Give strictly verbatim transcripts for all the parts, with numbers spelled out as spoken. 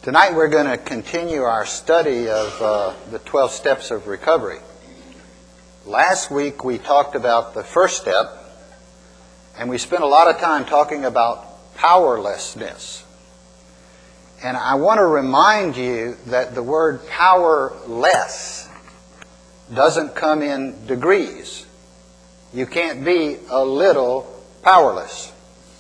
Tonight we're going to continue our study of uh, the twelve steps of recovery. Last week we talked about the first step, and we spent a lot of time talking about powerlessness. And I want to remind you that the word powerless doesn't come in degrees. You can't be a little powerless.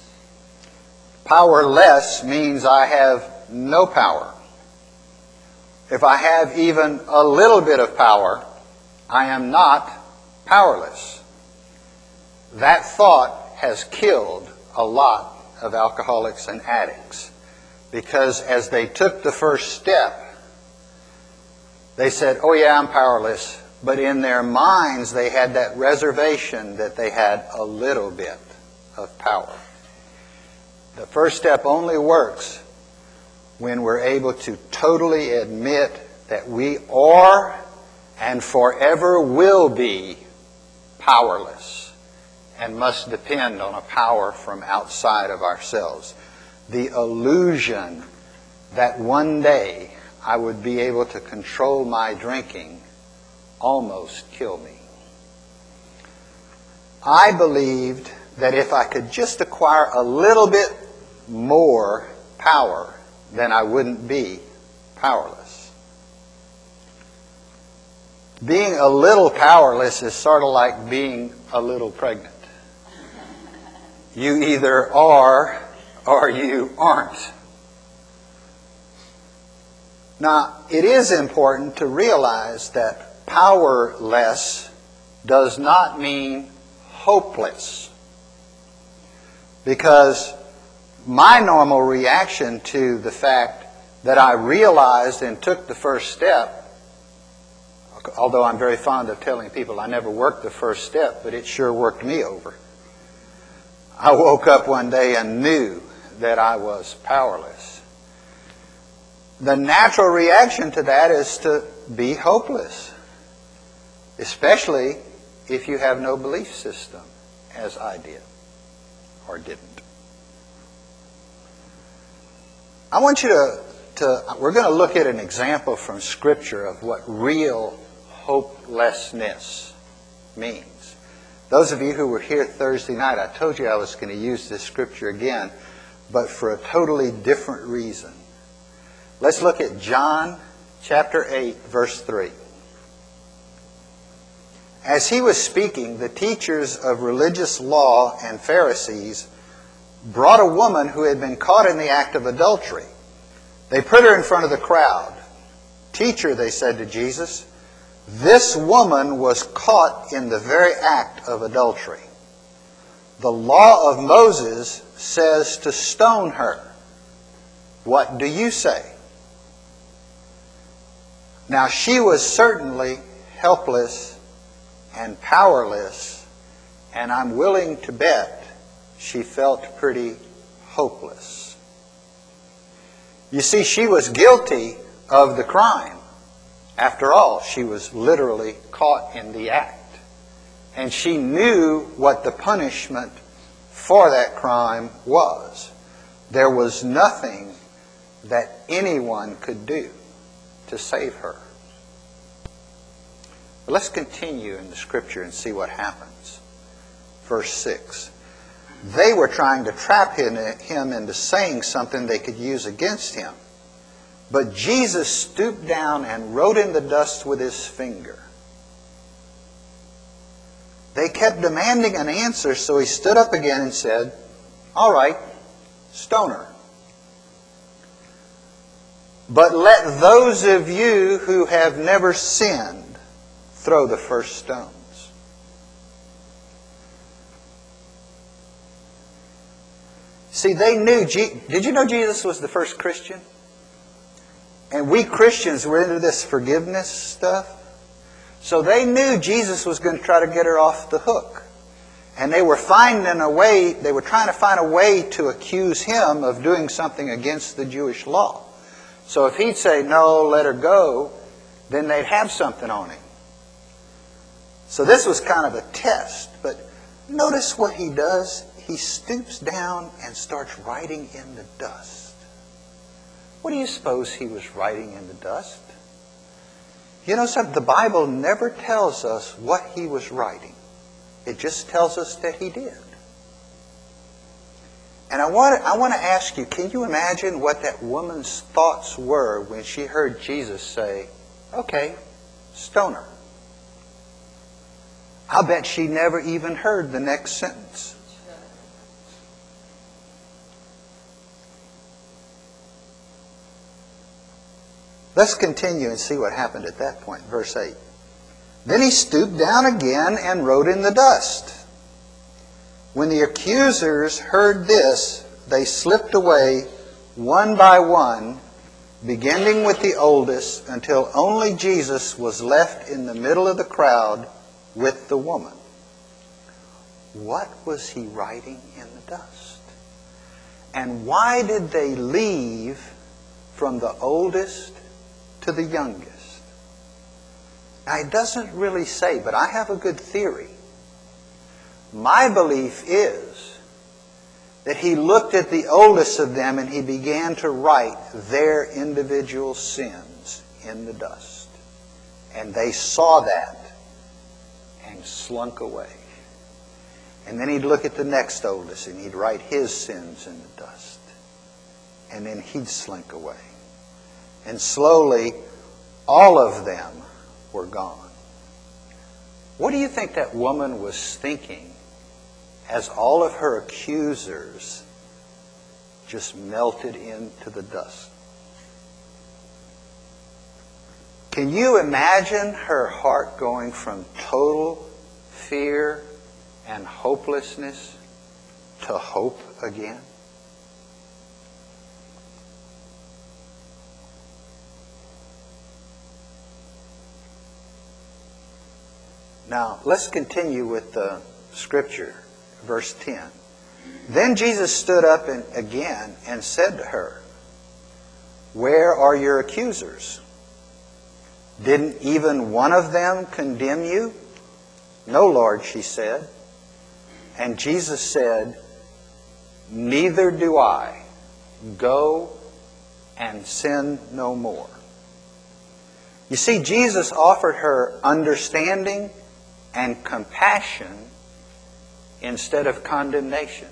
Powerless means I have no power. If I have even a little bit of power, I am not powerless. That thought has killed a lot of alcoholics and addicts, because as they took the first step, they said, oh yeah, I'm powerless, but in their minds they had that reservation that they had a little bit of power. The first step only works when we're able to totally admit that we are and forever will be powerless and must depend on a power from outside of ourselves. The illusion that one day I would be able to control my drinking almost killed me. I believed that if I could just acquire a little bit more power, then I wouldn't be powerless. Being a little powerless is sort of like being a little pregnant. You either are or you aren't. Now, it is important to realize that powerless does not mean hopeless. Because my normal reaction to the fact that I realized and took the first step, although I'm very fond of telling people I never worked the first step, but it sure worked me over. I woke up one day and knew that I was powerless. The natural reaction to that is to be hopeless, especially if you have no belief system, as I did or didn't. I want you to, to, we're going to look at an example from Scripture of what real hopelessness means. Those of you who were here Thursday night, I told you I was going to use this Scripture again, but for a totally different reason. Let's look at John chapter eight, verse three. As he was speaking, the teachers of religious law and Pharisees brought a woman who had been caught in the act of adultery. They put her in front of the crowd. Teacher, they said to Jesus, this woman was caught in the very act of adultery. The law of Moses says to stone her. What do you say? Now she was certainly helpless and powerless, and I'm willing to bet she felt pretty hopeless. You see, she was guilty of the crime. After all, she was literally caught in the act. And she knew what the punishment for that crime was. There was nothing that anyone could do to save her. But let's continue in the Scripture and see what happens. Verse six. They were trying to trap him into saying something they could use against him. But Jesus stooped down and wrote in the dust with his finger. They kept demanding an answer, so he stood up again and said, all right, stone her. But let those of you who have never sinned throw the first stone. See, they knew, did you know Jesus was the first Christian? And we Christians were into this forgiveness stuff. So they knew Jesus was going to try to get her off the hook. And they were finding a way, they were trying to find a way to accuse him of doing something against the Jewish law. So if he'd say, no, let her go, then they'd have something on him. So this was kind of a test. But notice what he does. He stoops down and starts writing in the dust. What do you suppose he was writing in the dust? You know something? The Bible never tells us what he was writing. It just tells us that he did. And I want to, I want to ask you, can you imagine what that woman's thoughts were when she heard Jesus say, okay, stone her? I'll bet she never even heard the next sentence. Let's continue and see what happened at that point. Verse eight. Then he stooped down again and wrote in the dust. When the accusers heard this, they slipped away one by one, beginning with the oldest, until only Jesus was left in the middle of the crowd with the woman. What was he writing in the dust? And why did they leave from the oldest to the youngest? Now, it doesn't really say, but I have a good theory. My belief is that he looked at the oldest of them and he began to write their individual sins in the dust. And they saw that and slunk away. And then he'd look at the next oldest and he'd write his sins in the dust. And then he'd slink away. And slowly, all of them were gone. What do you think that woman was thinking as all of her accusers just melted into the dust? Can you imagine her heart going from total fear and hopelessness to hope again? Now, let's continue with the scripture, verse ten. Then Jesus stood up and, again and said to her, "Where are your accusers? Didn't even one of them condemn you?" "No, Lord," she said. And Jesus said, "Neither do I. Go and sin no more." You see, Jesus offered her understanding and compassion instead of condemnation.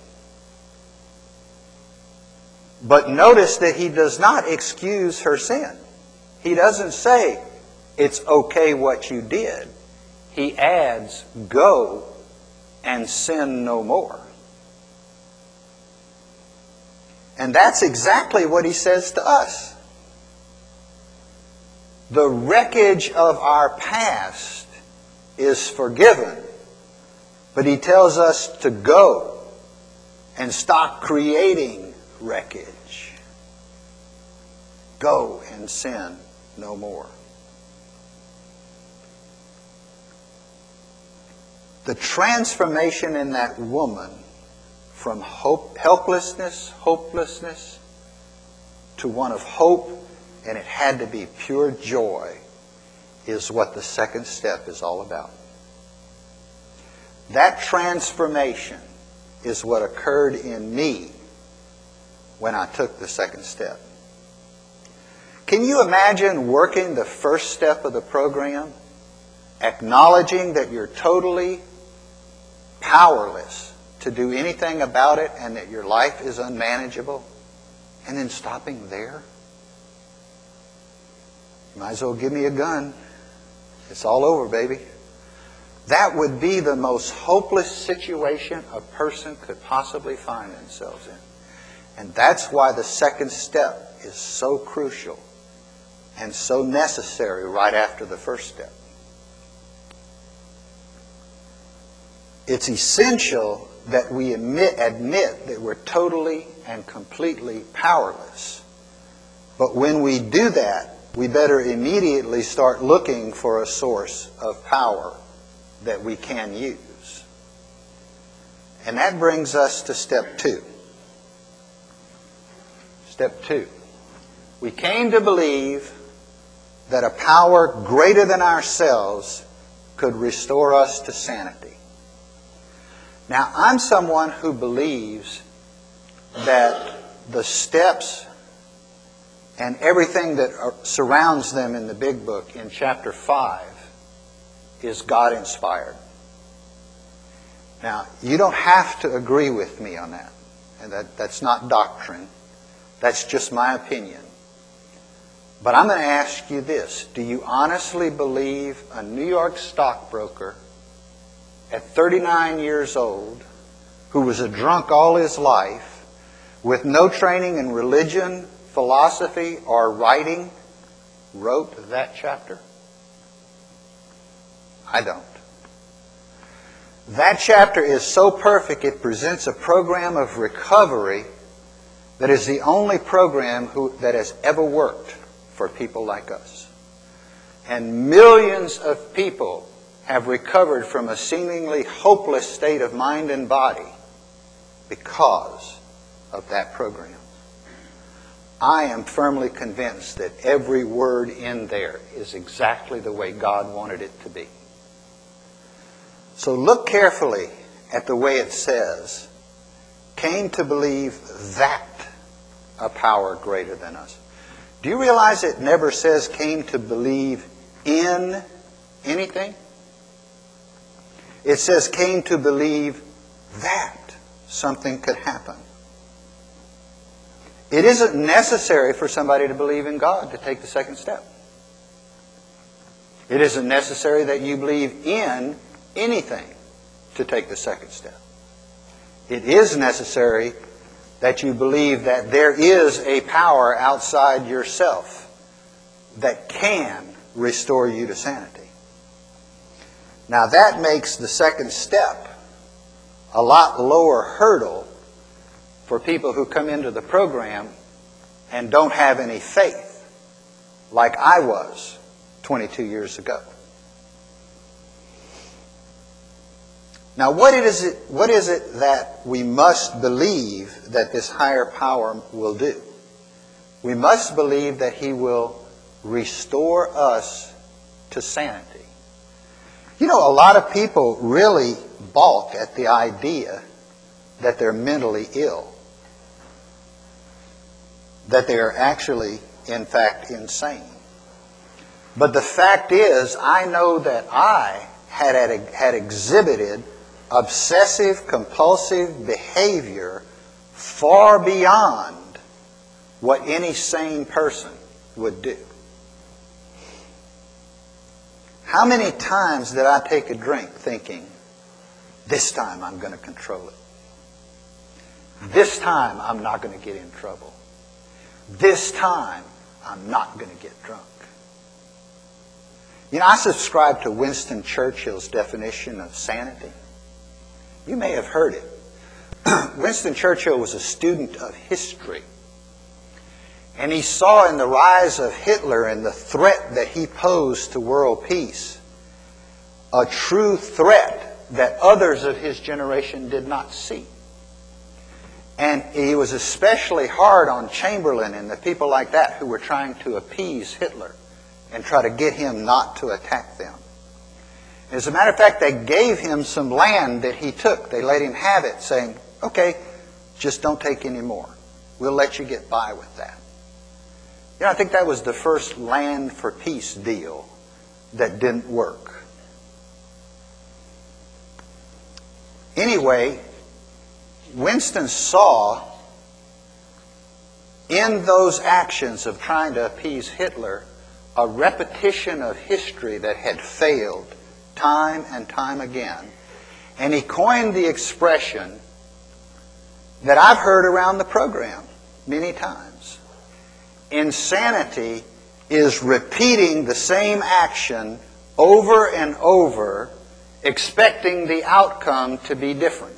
But notice that he does not excuse her sin. He doesn't say, "It's okay what you did." He adds, "Go and sin no more." And that's exactly what he says to us. The wreckage of our past is forgiven, but he tells us to go and stop creating wreckage. Go and sin no more. The transformation in that woman from hope, helplessness, hopelessness, to one of hope, and it had to be pure joy, is what the second step is all about. That transformation is what occurred in me when I took the second step. Can you imagine working the first step of the program, acknowledging that you're totally powerless to do anything about it and that your life is unmanageable, and then stopping there? You might as well give me a gun. It's all over, baby. That would be the most hopeless situation a person could possibly find themselves in. And that's why the second step is so crucial and so necessary right after the first step. It's essential that we admit, admit that we're totally and completely powerless. But when we do that, we better immediately start looking for a source of power that we can use. And that brings us to step two. Step two. We came to believe that a power greater than ourselves could restore us to sanity. Now, I'm someone who believes that the steps and everything that surrounds them in the big book in chapter five is God-inspired. Now, you don't have to agree with me on that. And that, that's not doctrine. That's just my opinion. But I'm going to ask you this. Do you honestly believe a New York stockbroker at thirty-nine years old, who was a drunk all his life, with no training in religion, philosophy, or writing, wrote that chapter? I don't. That chapter is so perfect, it presents a program of recovery that is the only program who, that has ever worked for people like us. And millions of people have recovered from a seemingly hopeless state of mind and body because of that program. I am firmly convinced that every word in there is exactly the way God wanted it to be. So look carefully at the way it says, came to believe that a power greater than us. Do you realize it never says came to believe in anything? It says came to believe that something could happen. It isn't necessary for somebody to believe in God to take the second step. It isn't necessary that you believe in anything to take the second step. It is necessary that you believe that there is a power outside yourself that can restore you to sanity. Now that makes the second step a lot lower hurdle for people who come into the program and don't have any faith, like I was twenty-two years ago. Now, what is it, what is it that we must believe that this higher power will do? We must believe that He will restore us to sanity. You know, a lot of people really balk at the idea that they're mentally ill, that they are actually, in fact, insane. But the fact is, I know that I had, had exhibited obsessive compulsive behavior far beyond what any sane person would do. How many times did I take a drink thinking, this time I'm going to control it. This time I'm not going to get in trouble. This time I'm not going to get drunk. You know, I subscribe to Winston Churchill's definition of sanity. You may have heard it. Winston Churchill was a student of history. And he saw in the rise of Hitler and the threat that he posed to world peace a true threat that others of his generation did not see. And he was especially hard on Chamberlain and the people like that who were trying to appease Hitler and try to get him not to attack them. As a matter of fact, they gave him some land that he took. They let him have it, saying, okay, just don't take any more. We'll let you get by with that. You know, I think that was the first land for peace deal that didn't work. Anyway, Winston saw in those actions of trying to appease Hitler a repetition of history that had failed time and time again. And he coined the expression that I've heard around the program many times. Insanity is repeating the same action over and over, expecting the outcome to be different.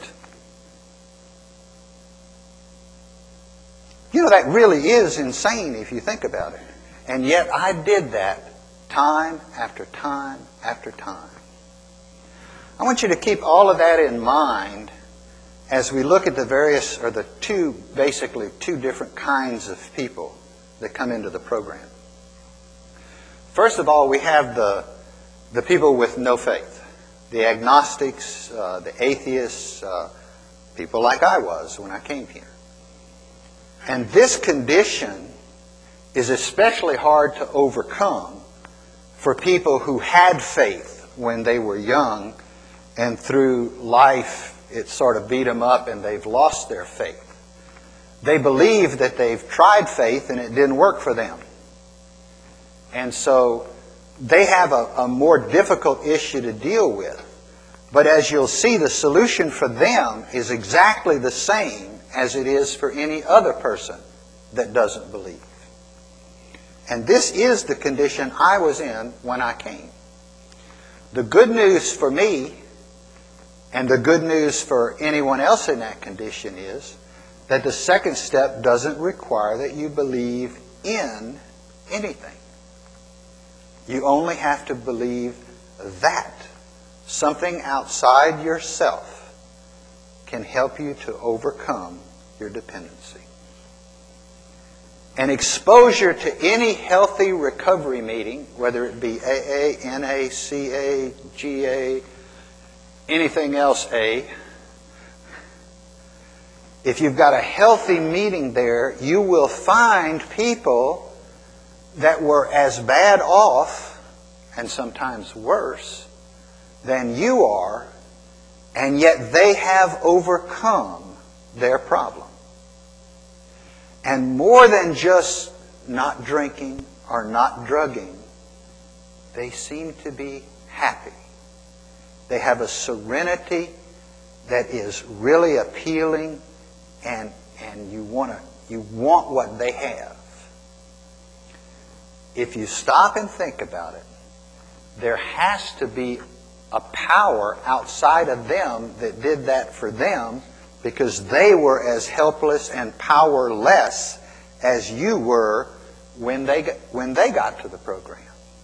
You know, that really is insane if you think about it. And yet I did that time after time after time. I want you to keep all of that in mind as we look at the various, or the two, basically two different kinds of people that come into the program. First of all, we have the, the people with no faith. The agnostics, uh, the atheists, uh, people like I was when I came here. And this condition is especially hard to overcome for people who had faith when they were young, and through life it sort of beat them up and they've lost their faith. They believe that they've tried faith and it didn't work for them. And so they have a, a more difficult issue to deal with. But as you'll see, the solution for them is exactly the same as it is for any other person that doesn't believe. And this is the condition I was in when I came. The good news for me, and the good news for anyone else in that condition, is that the second step doesn't require that you believe in anything. You only have to believe that something outside yourself can help you to overcome your dependency. And exposure to any healthy recovery meeting, whether it be A A, N A, C A, G A, anything else A, if you've got a healthy meeting there, you will find people that were as bad off, and sometimes worse, than you are, and yet they have overcome their problem. And more than just not drinking or not drugging, they seem to be happy. They have a serenity that is really appealing, and and you want to you want what they have. If you stop and think about it, there has to be a power outside of them that did that for them, because they were as helpless and powerless as you were when they got, when they got to the program.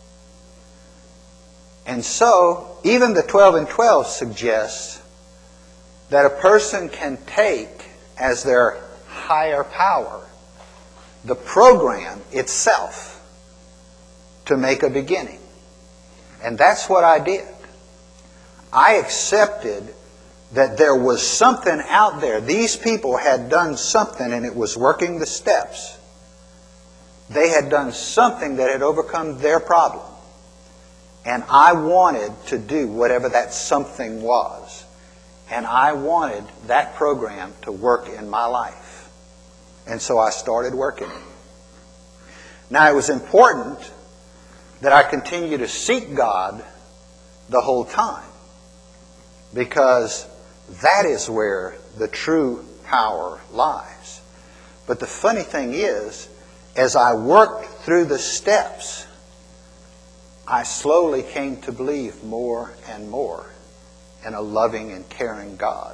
And so, even the twelve and twelve suggests that a person can take as their higher power the program itself to make a beginning. And that's what I did. I accepted that there was something out there. These people had done something, and it was working the steps. They had done something that had overcome their problem. And I wanted to do whatever that something was. And I wanted that program to work in my life. And so I started working it. Now, it was important that I continue to seek God the whole time, because that is where the true power lies. But the funny thing is, as I worked through the steps, I slowly came to believe more and more in a loving and caring God.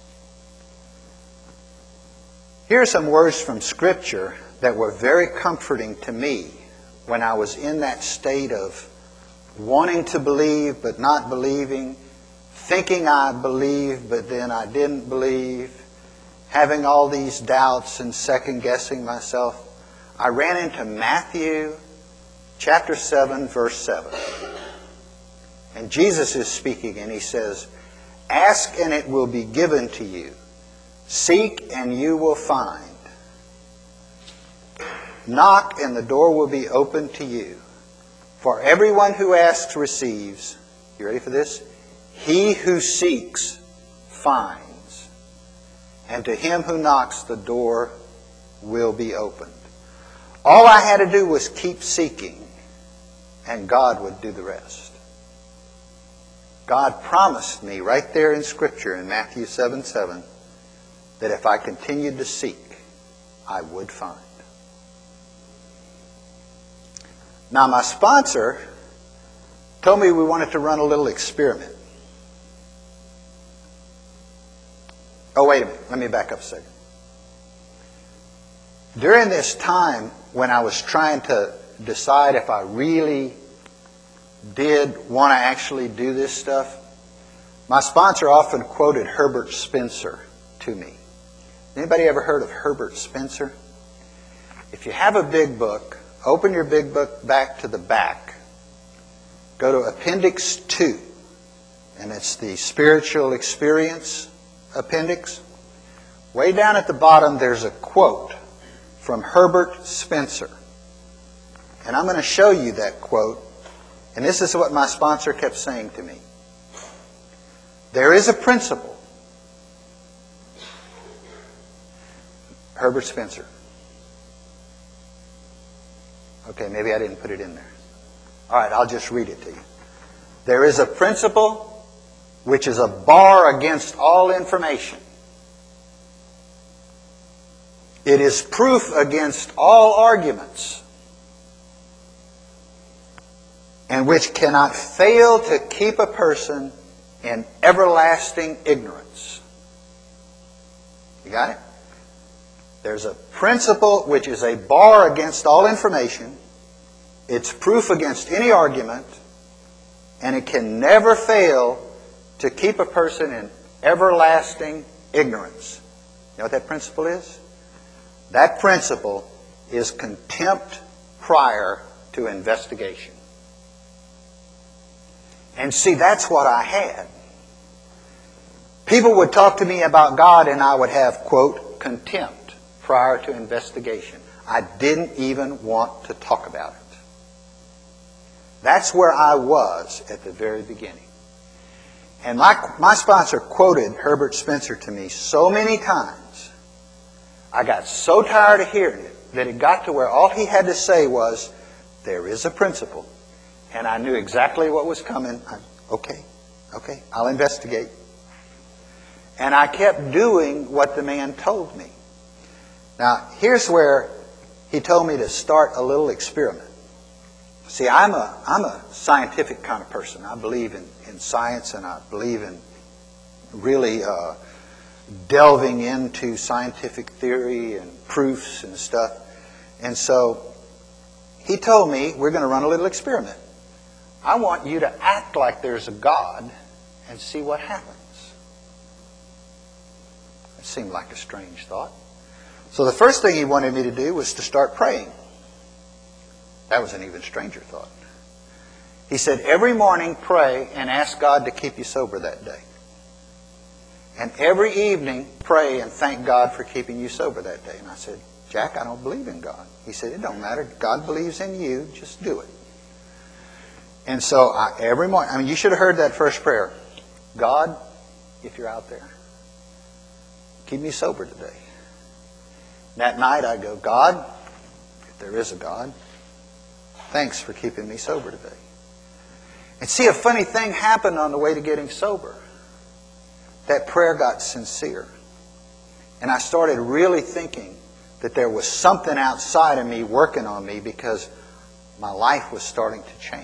Here are some words from Scripture that were very comforting to me when I was in that state of wanting to believe but not believing, thinking I believed but then I didn't believe, having all these doubts and second-guessing myself. I ran into Matthew chapter seven, verse seven. And Jesus is speaking, and he says, "Ask and it will be given to you. Seek and you will find. Knock and the door will be opened to you. For everyone who asks receives." You ready for this? "He who seeks finds. And to him who knocks the door will be opened." All I had to do was keep seeking, and God would do the rest. God promised me right there in Scripture in Matthew seven seven that if I continued to seek, I would find. Now, my sponsor told me we wanted to run a little experiment. Oh, wait a minute. Let me back up a second. During this time when I was trying to decide if I really did want to actually do this stuff, my sponsor often quoted Herbert Spencer to me. Anybody ever heard of Herbert Spencer? If you have a big book, open your big book back to the back. Go to Appendix two, and it's the Spiritual Experience Appendix. Way down at the bottom, there's a quote from Herbert Spencer. And I'm going to show you that quote. And this is what my sponsor kept saying to me. There is a principle. Herbert Spencer. Okay, maybe I didn't put it in there. All right, I'll just read it to you. There is a principle which is a bar against all information. It is proof against all arguments, and which cannot fail to keep a person in everlasting ignorance. You got it? There's a principle which is a bar against all information. It's proof against any argument, and it can never fail to keep a person in everlasting ignorance. You know what that principle is? That principle is contempt prior to investigation. And see, that's what I had. People would talk to me about God and I would have, quote, contempt prior to investigation. I didn't even want to talk about it. That's where I was at the very beginning. And my, my sponsor quoted Herbert Spencer to me so many times. I got so tired of hearing it that it got to where all he had to say was, there is a principle. And I knew exactly what was coming. I, okay, okay, I'll investigate. And I kept doing what the man told me. Now, here's where he told me to start a little experiment. See, I'm a, I'm a scientific kind of person. I believe in, in science, and I believe in really uh, delving into scientific theory and proofs and stuff. And so he told me, we're going to run a little experiment. I want you to act like there's a God and see what happens. It seemed like a strange thought. So the first thing he wanted me to do was to start praying. That was an even stranger thought. He said, every morning pray and ask God to keep you sober that day. And every evening pray and thank God for keeping you sober that day. And I said, Jack, I don't believe in God. He said, it don't matter. God believes in you. Just do it. And so I, every morning, I mean, you should have heard that first prayer. God, if you're out there, keep me sober today. That night I go, God, if there is a God, thanks for keeping me sober today. And see, a funny thing happened on the way to getting sober. That prayer got sincere. And I started really thinking that there was something outside of me working on me because my life was starting to change.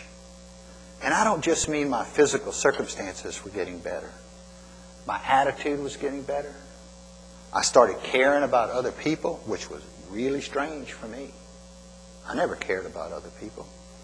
And I don't just mean my physical circumstances were getting better. My attitude was getting better. I started caring about other people, which was really strange for me. I never cared about other people.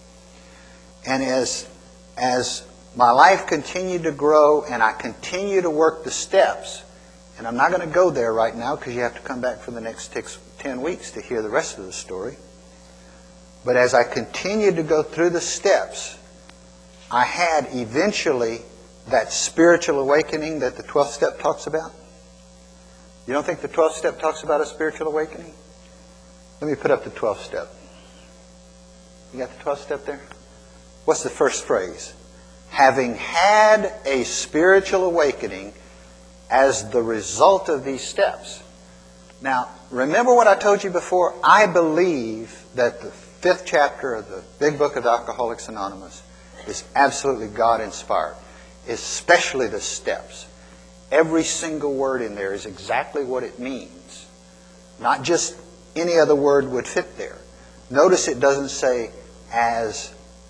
And as, as my life continued to grow and I continued to work the steps, and I'm not going to go there right now because you have to come back for the next ten weeks to hear the rest of the story. But as I continued to go through the steps, I had eventually that spiritual awakening that the twelfth step talks about. You don't think the twelfth step talks about a spiritual awakening? Let me put up the twelfth step. You got the twelfth step there? What's the first phrase? Having had a spiritual awakening as the result of these steps. Now, remember what I told you before? I believe that the fifth chapter of the Big Book of Alcoholics Anonymous is absolutely God-inspired, especially the steps. Every single word in there is exactly what it means. Not just any other word would fit there. Notice it doesn't say as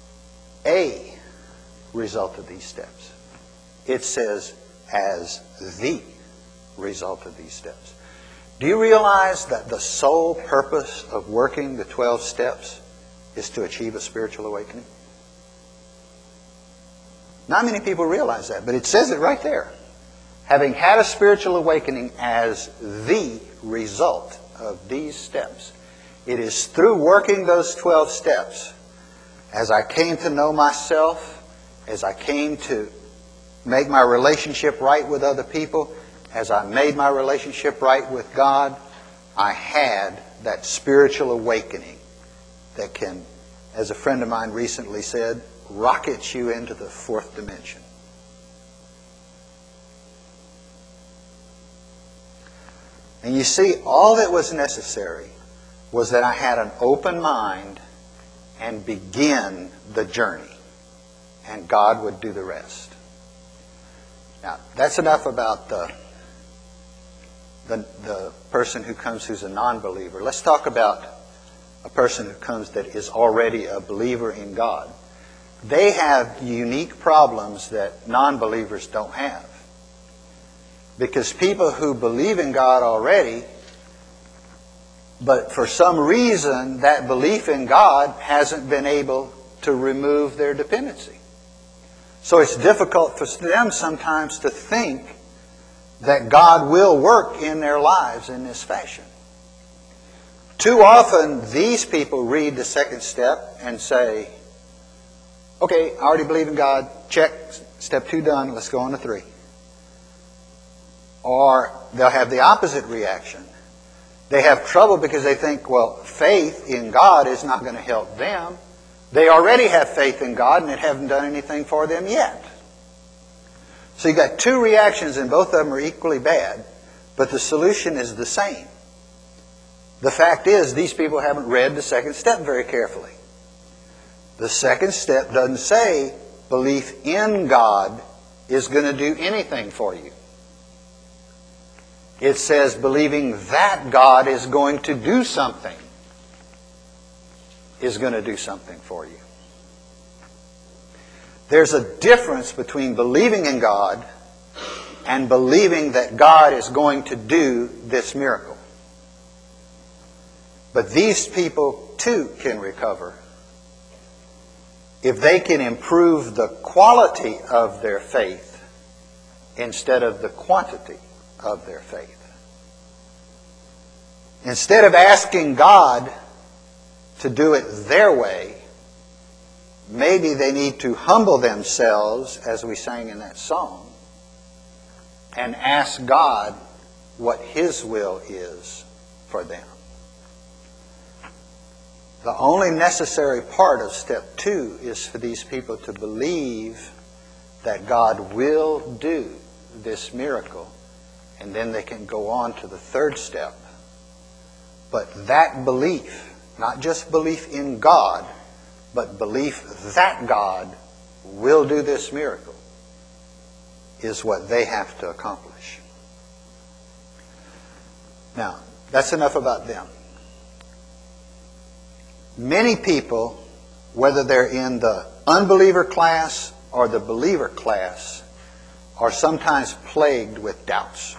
a result of these steps. It says as the result of these steps. Do you realize that the sole purpose of working the twelve steps is to achieve a spiritual awakening? Not many people realize that, but it says it right there. Having had a spiritual awakening as the result of these steps. It is through working those twelve steps, as I came to know myself, as I came to make my relationship right with other people, as I made my relationship right with God, I had that spiritual awakening that can as a friend of mine recently said, rockets you into the fourth dimension. And you see, all that was necessary was that I had an open mind and begin the journey. And God would do the rest. Now, that's enough about the, the, the person who comes who's a non-believer. Let's talk about a person who comes that is already a believer in God. They have unique problems that non-believers don't have. Because people who believe in God already, but for some reason that belief in God hasn't been able to remove their dependency. So it's difficult for them sometimes to think that God will work in their lives in this fashion. Too often these people read the second step and say, okay, I already believe in God, check, step two done, let's go on to three. Or they'll have the opposite reaction. They have trouble because they think, well, faith in God is not going to help them. They already have faith in God and it hasn't done anything for them yet. So you've got two reactions and both of them are equally bad, but the solution is the same. The fact is, these people haven't read the second step very carefully. The second step doesn't say belief in God is going to do anything for you. It says believing that God is going to do something is going to do something for you. There's a difference between believing in God and believing that God is going to do this miracle. But these people too can recover if they can improve the quality of their faith instead of the quantity of their faith. Instead of asking God to do it their way, maybe they need to humble themselves, as we sang in that song, and ask God what His will is for them. The only necessary part of step two is for these people to believe that God will do this miracle, and then they can go on to the third step. But that belief, not just belief in God, but belief that God will do this miracle, is what they have to accomplish. Now, that's enough about them. Many people, whether they're in the unbeliever class or the believer class, are sometimes plagued with doubts.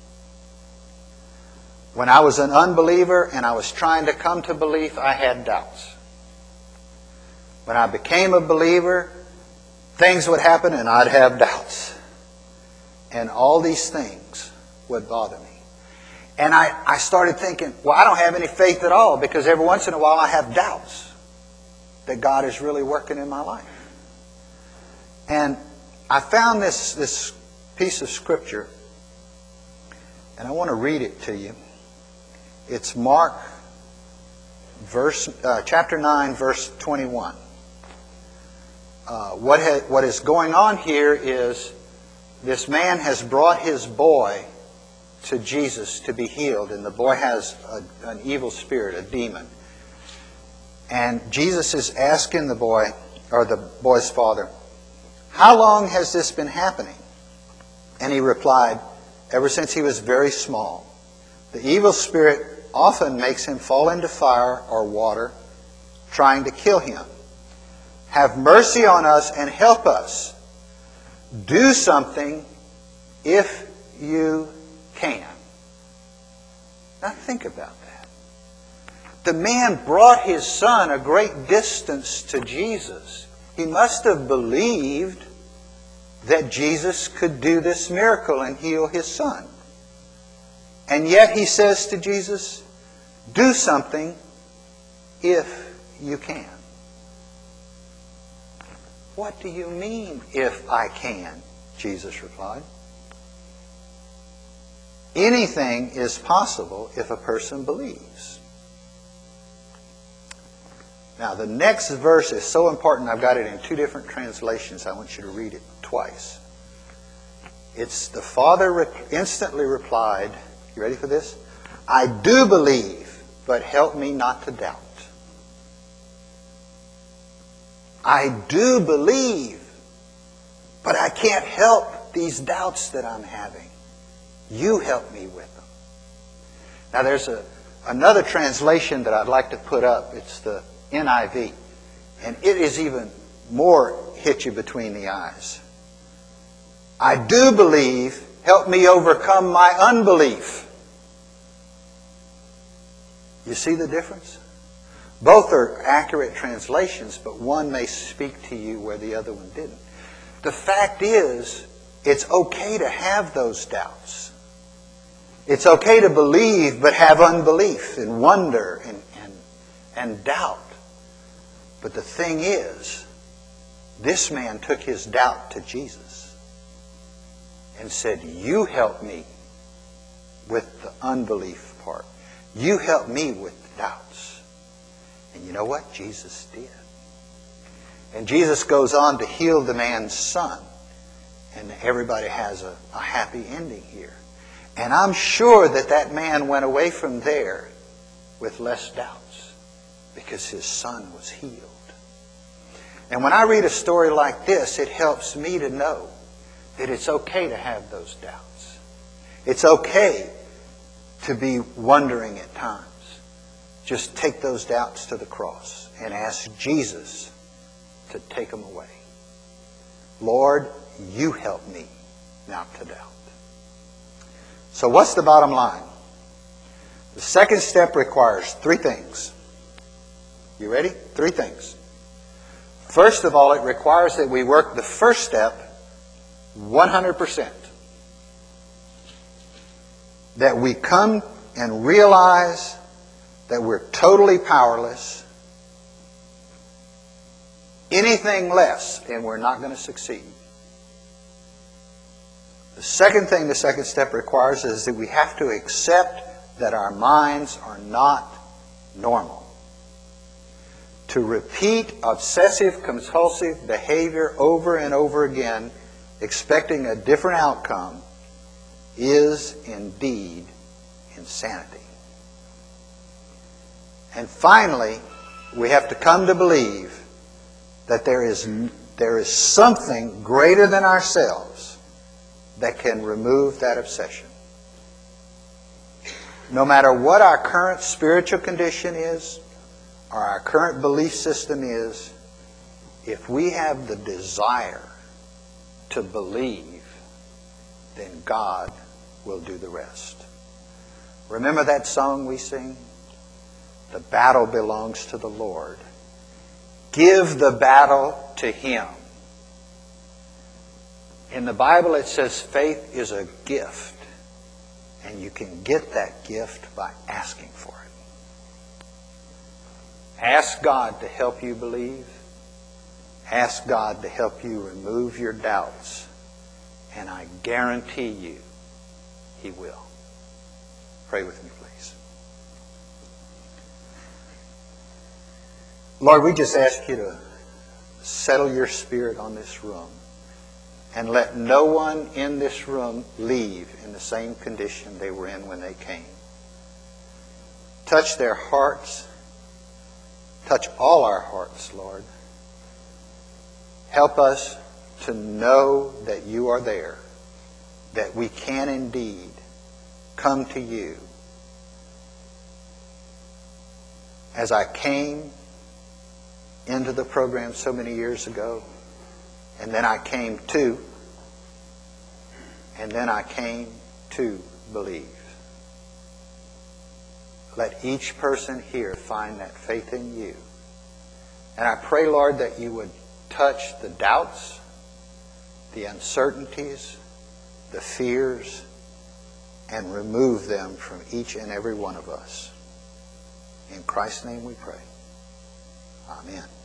When I was an unbeliever and I was trying to come to belief, I had doubts. When I became a believer, things would happen and I'd have doubts. And all these things would bother me. And I, I started thinking, well, I don't have any faith at all because every once in a while I have doubts that God is really working in my life. And I found this, this piece of Scripture, and I want to read it to you. It's Mark verse, uh, chapter nine, verse twenty-one. Uh, what, ha- what is going on here is this man has brought his boy to Jesus to be healed, and the boy has a, an evil spirit, a demon. And Jesus is asking the boy, or the boy's father, how long has this been happening? And he replied, ever since he was very small. The evil spirit often makes him fall into fire or water, trying to kill him. Have mercy on us and help us. Do something if you can. Now think about that. The man brought his son a great distance to Jesus. He must have believed that Jesus could do this miracle and heal his son. And yet he says to Jesus, do something if you can. What do you mean, if I can? Jesus replied. Anything is possible if a person believes. Now, the next verse is so important, I've got it in two different translations. I want you to read it twice. It's the father re- instantly replied, you ready for this? I do believe, but help me not to doubt. I do believe, but I can't help these doubts that I'm having. You help me with them. Now there's a, another translation that I'd like to put up. It's the N I V. And it is even more hit you between the eyes. I do believe, help me overcome my unbelief. You see the difference? Both are accurate translations, but one may speak to you where the other one didn't. The fact is, it's okay to have those doubts. It's okay to believe, but have unbelief and wonder and, and, and doubt. But the thing is, this man took his doubt to Jesus and said, you help me with the unbelief part. You help me with the doubts. And you know what? Jesus did. And Jesus goes on to heal the man's son. And everybody has a, a happy ending here. And I'm sure that that man went away from there with less doubts because his son was healed. And when I read a story like this, it helps me to know that it's okay to have those doubts. It's okay to be wondering at times. Just take those doubts to the cross and ask Jesus to take them away. Lord, you help me not to doubt. So what's the bottom line? The second step requires three things. You ready? Three things. First of all, it requires that we work the first step one hundred percent. That we come and realize that we're totally powerless. Anything less, and we're not going to succeed. The second thing the second step requires is that we have to accept that our minds are not normal. To repeat obsessive-compulsive behavior over and over again, expecting a different outcome, is indeed insanity. And finally, we have to come to believe that there is, there is something greater than ourselves that can remove that obsession. No matter what our current spiritual condition is, or our current belief system is, if we have the desire to believe, then God will do the rest. Remember that song we sing? The battle belongs to the Lord. Give the battle to Him. In the Bible it says faith is a gift, and you can get that gift by asking for it. Ask God to help you believe. Ask God to help you remove your doubts. And I guarantee you, He will. Pray with me, please. Lord, we just ask you to settle your spirit on this room. And let no one in this room leave in the same condition they were in when they came. Touch their hearts. Touch all our hearts, Lord. Help us to know that you are there, that we can indeed come to you. As I came into the program so many years ago, and then I came to, and then I came to believe. Let each person here find that faith in you. And I pray, Lord, that you would touch the doubts, the uncertainties, the fears, and remove them from each and every one of us. In Christ's name we pray. Amen.